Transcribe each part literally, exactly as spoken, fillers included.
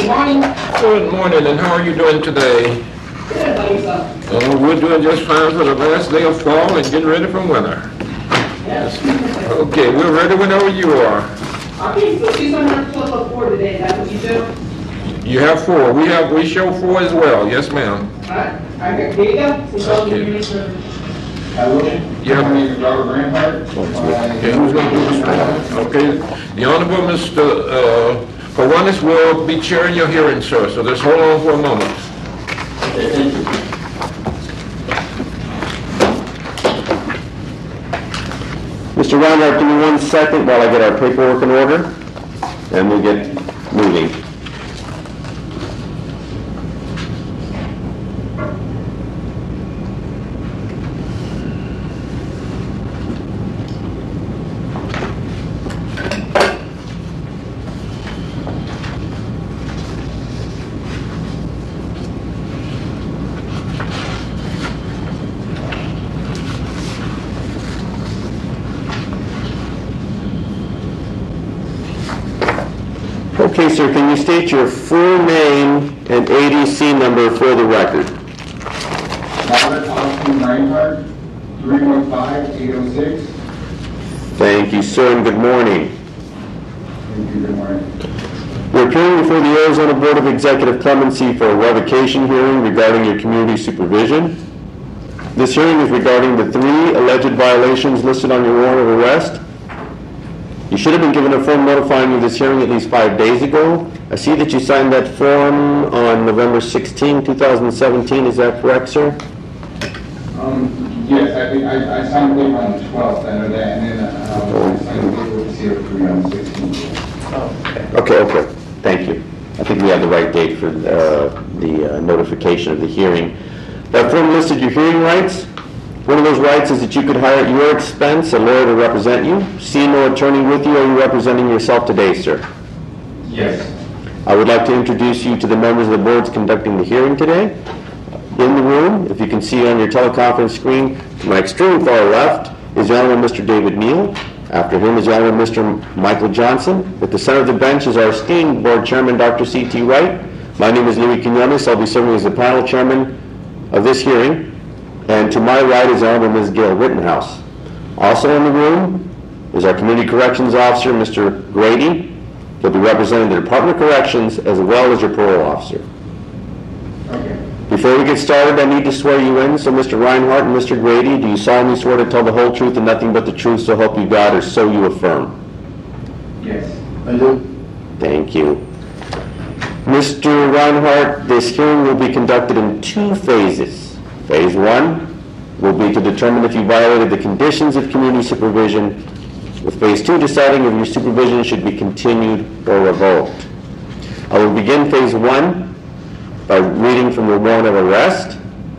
morning. Good morning, and how are you doing today? Good, how yourself? Uh, we're doing just fine for the last day of fall and getting ready for winter. Yes. Okay, we're ready whenever you are. Okay, so she's on her total of four today, that's what you do? You have four. We have, we show four as well. Yes, ma'am. All right, all right, here you go. So Okay. you need Hello, Yeah. my name is Robert Rampart. Okay, who's going to do this one? Okay, the Honorable Mister Uh, Pawanis will be chairing your hearing, sir, so just hold on for a moment. Okay, thank you. Mister Reinhardt, give me one second while I get our paperwork in order, and we'll get moving. Okay, sir, can you state your full name and A D C number for the record? Robert Austin Reinhardt, three one five, eight oh six. Thank you, sir, and good morning. Thank you, good morning. We're appearing before the Arizona Board of Executive Clemency for a revocation hearing regarding your community supervision. This hearing is regarding the three alleged violations listed on your warrant of arrest. You should have been given a form notifying you of this hearing at least five days ago. I see that you signed that form on November sixteenth, two thousand seventeen. Is that correct, sir? Um, yes, I think, I, I signed the paper on the twelfth, I know that, and then, um, I signed the paper with the C O three on the sixteenth. Okay, okay. Thank you. I think we have the right date for uh, the uh, notification of the hearing. That form listed your hearing rights. One of those rights is that you could hire at your expense a lawyer to represent you. See no attorney with you. Are you representing yourself today, sir? Yes. I would like to introduce you to the members of the boards conducting the hearing today. In the room, if you can see on your teleconference screen, to my extreme far left is the Honorable Mister David Neal. After him is the Honorable Mister Michael Johnson. At the center of the bench is our esteemed board chairman, Doctor C T Wright. My name is Louis Quinones. I'll be serving as the panel chairman of this hearing. And to my right is Honorable Miz Gail Rittenhouse. Also in the room is our Community Corrections Officer, Mister Grady. He'll be representing the Department of Corrections as well as your parole officer. Okay. Before we get started, I need to swear you in. So Mister Reinhardt and Mister Grady, do you solemnly swear to tell the whole truth and nothing but the truth, so help you God, or so you affirm? Yes. I do. Thank you. Mister Reinhardt, this hearing will be conducted in two phases. Phase one will be to determine if you violated the conditions of community supervision, with phase two deciding if your supervision should be continued or revoked. I will begin phase one by reading from the warrant of arrest.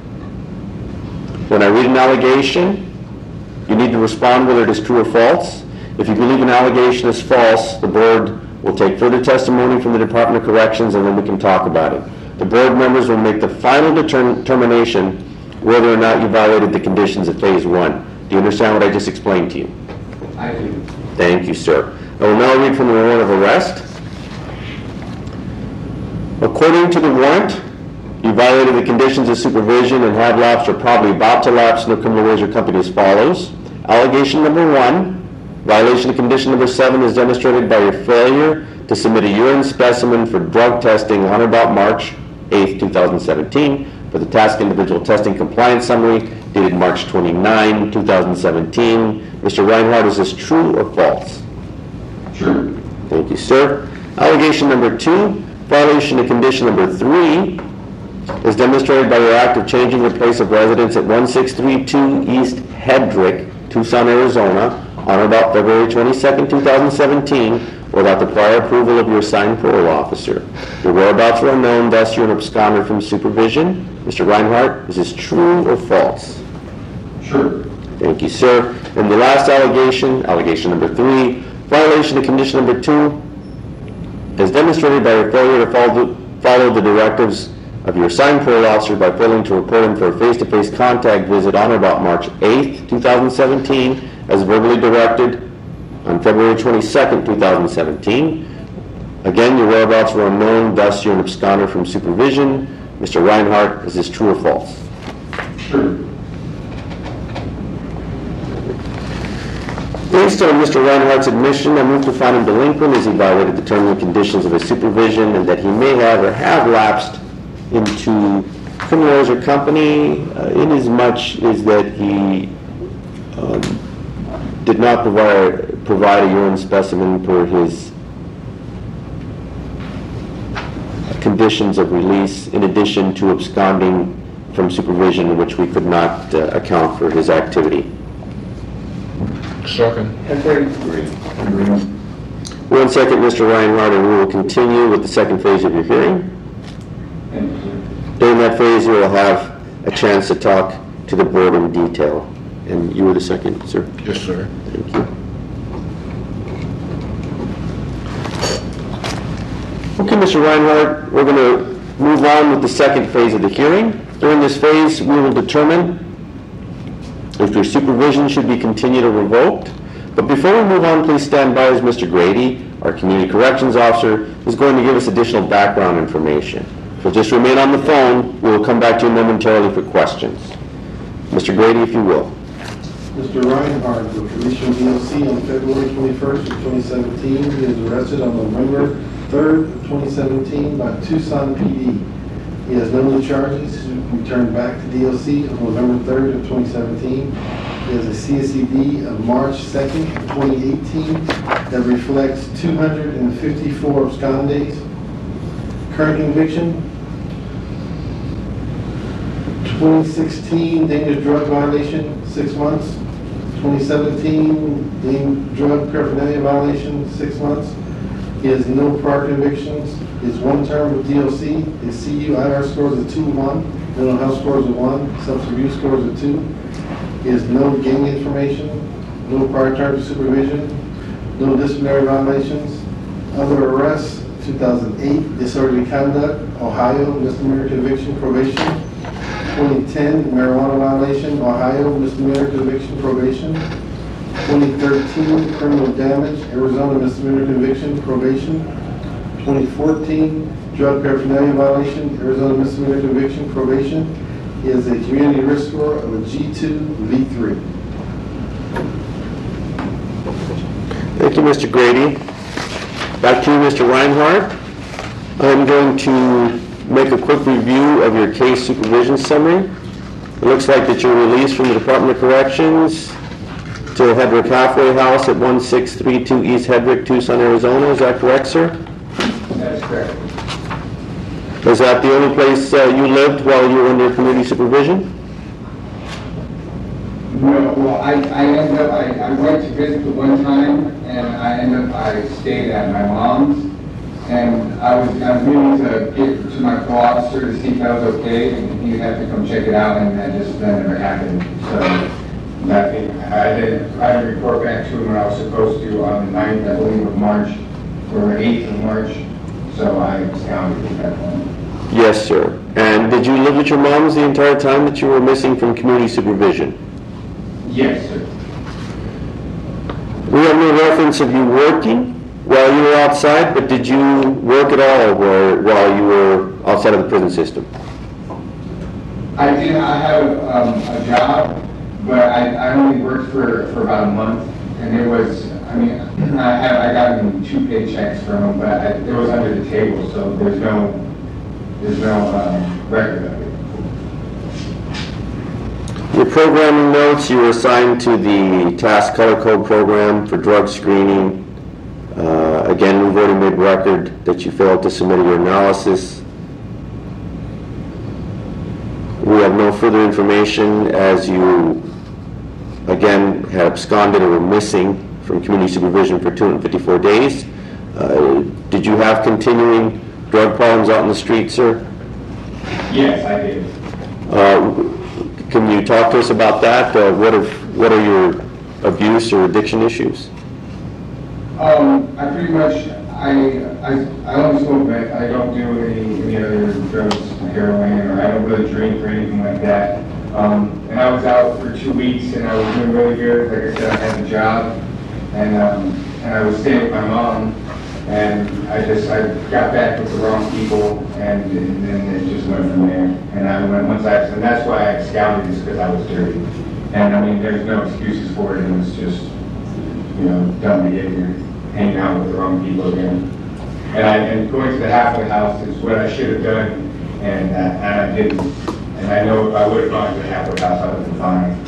When I read an allegation, you need to respond whether it is true or false. If you believe an allegation is false, the board will take further testimony from the Department of Corrections, and then we can talk about it. The board members will make the final determination whether or not you violated the conditions of phase one. Do you understand what I just explained to you? I do. Thank you, sir. I will now read from the warrant of arrest. According to the warrant, you violated the conditions of supervision and have lapsed or probably about to lapse in the criminal ways or company as follows. Allegation number one, violation of condition number seven is demonstrated by your failure to submit a urine specimen for drug testing on or about March eighth, two thousand seventeen for the task individual testing compliance summary dated March twenty-ninth, two thousand seventeen. Mister Reinhardt, is this true or false? True. Thank you, sir. Allegation number two, violation of condition number three is demonstrated by your act of changing the place of residence at one six three two East Hedrick, Tucson, Arizona, on or about February twenty-second, two thousand seventeen, without the prior approval of your assigned parole officer. Your whereabouts were unknown, thus you're an absconder from supervision. Mister Reinhardt, is this true or false? True. Thank you, sir. And the last allegation, allegation number three, violation of condition number two, is demonstrated by your failure to follow, follow the directives of your assigned parole officer by failing to report him for a face-to-face contact visit on or about March eighth, two thousand seventeen, as verbally directed on February twenty-second, two thousand seventeen. Again, your whereabouts were unknown, thus you're an absconder from supervision. Mister Reinhardt, is this true or false? True. Based on Mister Reinhardt's admission, I move to find him delinquent as he violated the terms and conditions of his supervision and that he may have or have lapsed into criminal or company uh, inasmuch as that he um, did not provide, provide a urine specimen for his conditions of release, in addition to absconding from supervision, in which we could not uh, account for his activity. Second. One second, Mister Reinhardt, and we will continue with the second phase of your hearing. During that phase, you will have a chance to talk to the board in detail. And you were the second, sir? Yes, sir. Thank you. Okay, Mister Reinhardt, we're going to move on with the second phase of the hearing. During this phase, we will determine if your supervision should be continued or revoked. But before we move on, please stand by as Mister Grady, our Community Corrections Officer, is going to give us additional background information. So just remain on the phone. We will come back to you momentarily for questions. Mister Grady, if you will. Mister Reinhardt was released from D O C on February twenty-first of twenty seventeen. He was arrested on November third of twenty seventeen by Tucson P D. He has no new charges. He returned back to D O C on November third of twenty seventeen. He has a C S E D of March second of twenty eighteen that reflects two hundred fifty-four abscond days. Current conviction, twenty sixteen dangerous drug violation, six months. twenty seventeen dangerous drug paraphernalia violation, six months. He has no prior convictions. His one term with D O C, his C U I R scores are two one, mental health scores are one, substance abuse scores are two. He has no gang information, no prior terms of supervision, no disciplinary violations. Other arrests, two thousand eight, disorderly conduct, Ohio, misdemeanor conviction, probation. twenty ten, marijuana violation, Ohio, misdemeanor conviction, probation. twenty thirteen, criminal damage, Arizona, misdemeanor conviction, probation. twenty fourteen, drug paraphernalia violation, Arizona, misdemeanor conviction, probation. He has a community risk score of a G two V three. Thank you, Mister Grady. Back to you, Mister Reinhardt. I'm going to make a quick review of your case supervision summary. It looks like that you're released from the Department of Corrections to Hedrick Halfway House at one six three two East Hedrick, Tucson, Arizona. Is that correct, sir? That's correct. Was that the only place uh, you lived while you were under community supervision? No, well, I, I ended up, I, I went to visit the one time, and I ended up, I stayed at my mom's, and I was, I was meaning to get to my co-officer to see if that was okay, and he had to come check it out, and that just, that never happened. So, that, I didn't, I didn't report back to him when I was supposed to on the ninth, I believe, of March, or eighth of March, so I absconded at that point. Yes, sir. And did you live with your moms the entire time that you were missing from community supervision? Yes, sir. We have no reference of you working while you were outside, but did you work at all while, while you were outside of the prison system? I did, I have um, a job, but I, I only worked for, for about a month, and it was, I mean, I have, I got two paychecks from them, but I, it was under the table, so there's no, there's no um, record of it. Your programming notes, you were assigned to the Task Color Code program for drug screening. Uh, again, we've already made record that you failed to submit your analysis. We have no further information as you, again, had absconded or were missing from community supervision for two hundred fifty-four days. Uh, did you have continuing drug problems out in the street, sir? Yes, I did. Uh, Can you talk to us about that? Uh, what, are, what are your abuse or addiction issues? Um, I pretty much, I, I, I don't smoke, but I don't do any, any other drugs, heroin, or I don't really drink or anything like that. Um, and I was out for two weeks and I was doing really good. Like I said, I had a job, and, um, and I was staying with my mom. And I just, I got back with the wrong people, and, and then it just went from there. And I went, once I, and that's why I absconded, is because I was dirty. And I mean, there's no excuses for it, it was just, you know, dumb behavior, hanging out with the wrong people again. And I, and going to the halfway house is what I should have done, and, uh, and I didn't. And I know if I would have gone to the halfway house, I would have been fine.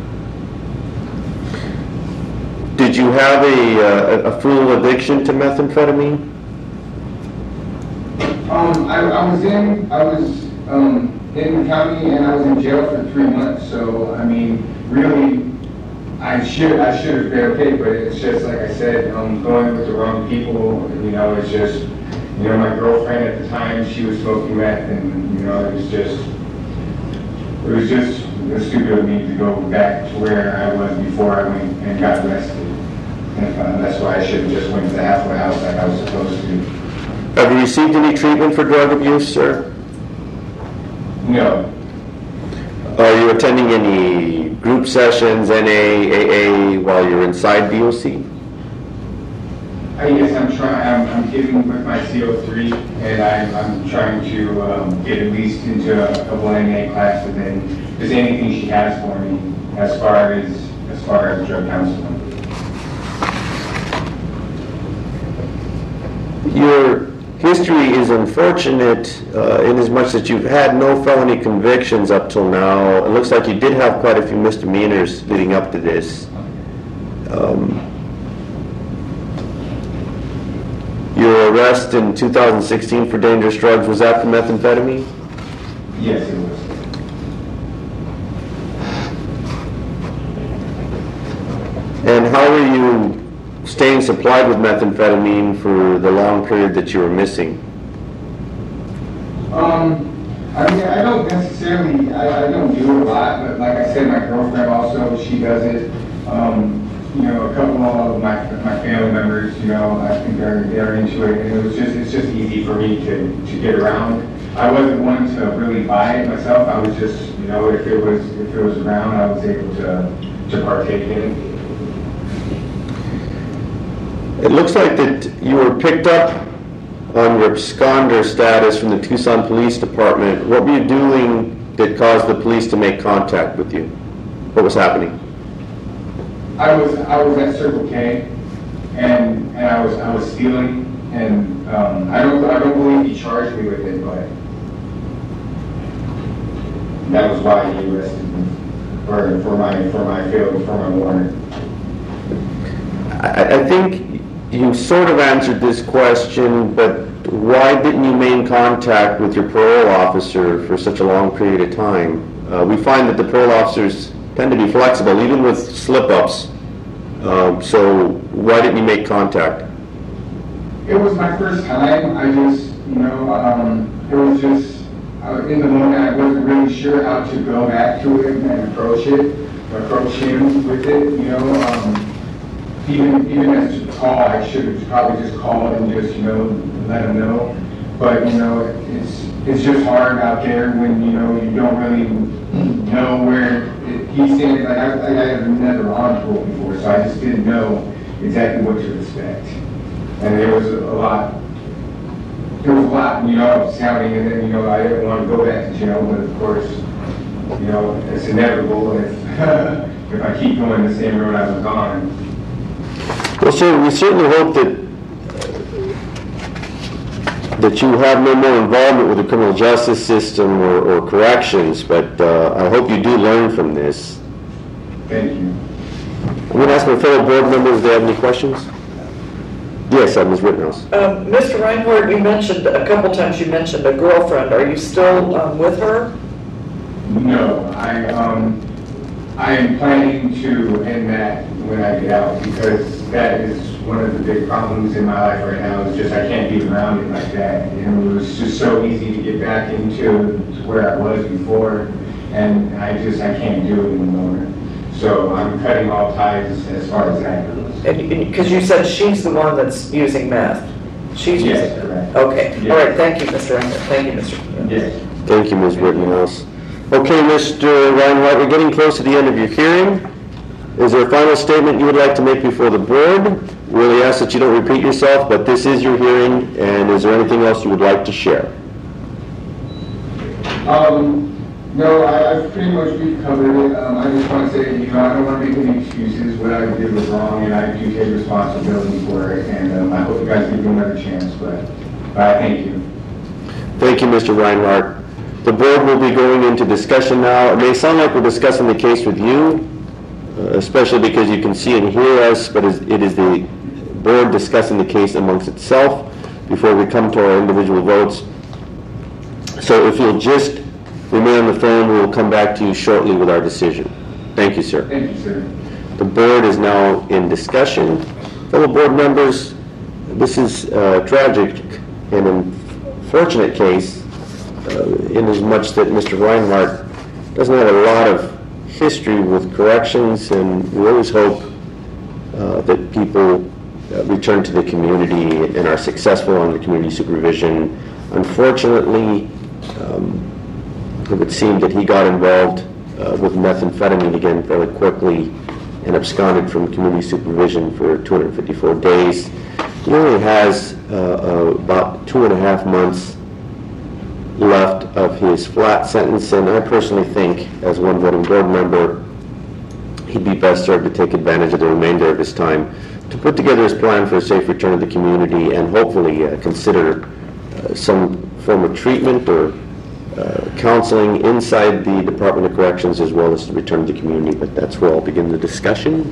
Did you have a, a, a full addiction to methamphetamine? Um, I, I was in, I was, um, in the county, and I was in jail for three months, so, I mean, really, I should, I should have been okay, but it's just, like I said, um, going with the wrong people, you know, it's just, you know, my girlfriend at the time, she was smoking meth, and, you know, it was just, it was just stupid of me to go back to where I was before I went and got arrested. And uh, that's why I should have just went to the halfway house like I was supposed to. Have you received any treatment for drug abuse, sir? No. Are you attending any group sessions, N A, A A, while you're inside D O C? I guess I'm trying, I'm, I'm getting with my C O three, and I'm, I'm trying to um, get at least into a couple N A classes, and if there's anything she has for me as far as, as far as drug counseling. Your history is unfortunate uh, in as much that you've had no felony convictions up till now. It looks like you did have quite a few misdemeanors leading up to this. Um, your arrest in two thousand sixteen for dangerous drugs, was that for methamphetamine? Yes, it was. And how are you staying supplied with methamphetamine for the long period that you were missing? Um, I mean, I don't necessarily, I, I don't do it a lot, but like I said, my girlfriend also, she does it. Um, you know, a couple of my, my family members, you know, I think they're, they're into it, and it was just, it's just easy for me to, to get around. I wasn't one to really buy it myself, I was just, you know, if it was, if it was around, I was able to, to partake in it. It looks like that you were picked up on your absconder status from the Tucson Police Department. What were you doing that caused the police to make contact with you? What was happening? I was I was at Circle K, and and I was I was stealing, and um, I don't I don't believe he charged me with it, but that was why he arrested me for for my for my failure for my warrant. I, I think you sort of answered this question, but why didn't you maintain contact with your parole officer for such a long period of time? Uh, we find that the parole officers tend to be flexible, even with slip-ups. Um, so why didn't you make contact? It was my first time. I just, you know, um, it was just, uh, in the moment I wasn't really sure how to go back to him and approach it, approach him with it, you know. Um, even, even as a call, I should have probably just called and just, you know, let him know. But, you know, it's, it's just hard out there when, you know, you don't really know where it, he's standing. Like, I, like I have never on parole before, so I just didn't know exactly what to expect. And there was a, a lot, there was a lot, you know, sounding, and then, you know, I didn't want to go back to jail, but of course, you know, it's inevitable if, if I keep going the same road I was on. Well, sir, we certainly hope that that you have no more involvement with the criminal justice system or, or corrections, but uh, I hope you do learn from this. Thank you. I'm going to ask my fellow board members if they have any questions. Yes, uh, Miz Rittenhouse. Um, Mister Reinhardt, you mentioned, a couple times you mentioned a girlfriend. Are you still um, with her? No, I, um, I am planning to end that when I get out, because that is one of the big problems in my life right now, is just I can't be around it like that. And it was just so easy to get back into where I was before, and I just, I can't do it anymore. So I'm cutting all ties as far as that goes. Because you said she's the one that's using meth. She's Yes, using correct. meth. Okay. Yes. All right. Thank you, Mister Reinhardt. Thank you, Mister Yes. Thank you, Miz Rittenhouse. Okay, Mister Reinhardt, we're getting close to the end of your hearing. Is there a final statement you would like to make before the board? really ask that you don't repeat yourself, but this is your hearing, and is there anything else you would like to share? Um, no, I, I've pretty much, we've covered it. Um, I just want to say, you know, I don't want to make any excuses. What I did was wrong, and I do take responsibility for it, and um, I hope you guys give me another chance, but I thank you. Thank you, Mister Reinhardt. The board will be going into discussion now. It may sound like we're discussing the case with you, uh, especially because you can see and hear us, but it is the board discussing the case amongst itself before we come to our individual votes. So if you'll just remain on the phone, we will come back to you shortly with our decision. Thank you, sir. Thank you, sir. The board is now in discussion. Fellow board members, this is a tragic and unfortunate case uh, in as much that Mister Reinhardt doesn't have a lot of history with corrections, and we always hope uh, that people uh, return to the community and are successful on the community supervision. Unfortunately, um, it would seem that he got involved uh, with methamphetamine again fairly quickly and absconded from community supervision for two hundred fifty-four days. He only has uh, uh, about two and a half months left of his flat sentence, and I personally think, as one voting board member, he'd be best served to take advantage of the remainder of his time to put together his plan for a safe return to the community and hopefully uh, consider uh, some form of treatment or uh, counseling inside the Department of Corrections as well as to return to the community. But that's where I'll begin the discussion.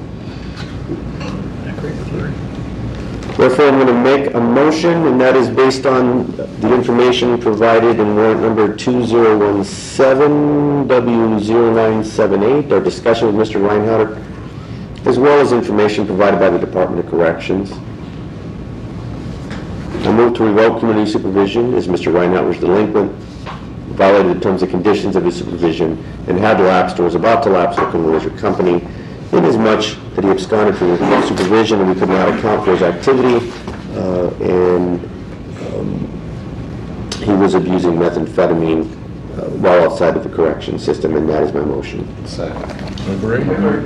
Therefore, I'm going to make a motion, and that is based on the information provided in warrant number two zero one seven W zero nine seven eight, our discussion with Mister Reinhardt, as well as information provided by the Department of Corrections. I move to revoke community supervision as Mister Reinhardt was delinquent, violated the terms and conditions of his supervision, and had lapsed or was about to lapse Oakland Leisure Company, inasmuch that he absconded from the supervision and we could not account for his activity, uh, and um, he was abusing methamphetamine uh, while outside of the correction system, and that is my motion. Agree?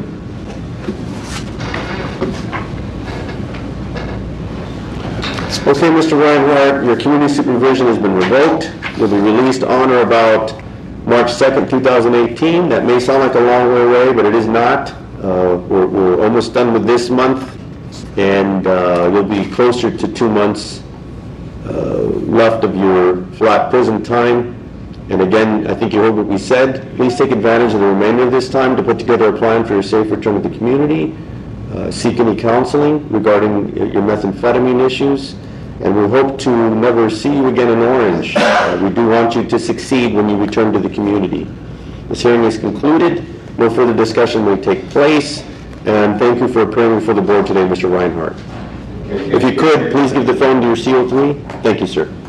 Okay, Mister Reinhardt, your community supervision has been revoked. You'll be released on or about March second, two thousand eighteen. That may sound like a long way away, but it is not. Uh, we're, we're almost done with this month, and uh, you'll be closer to two months uh, left of your flat prison time. And again, I think you heard what we said. Please take advantage of the remainder of this time to put together a plan for your safe return to the community. Uh, seek any counseling regarding your methamphetamine issues, and we hope to never see you again in Orange. Uh, we do want you to succeed when you return to the community. This hearing is concluded. No further discussion may take place, and thank you for appearing before the board today, Mister Reinhardt. If you could, please give the phone to your C O three. Thank you, sir.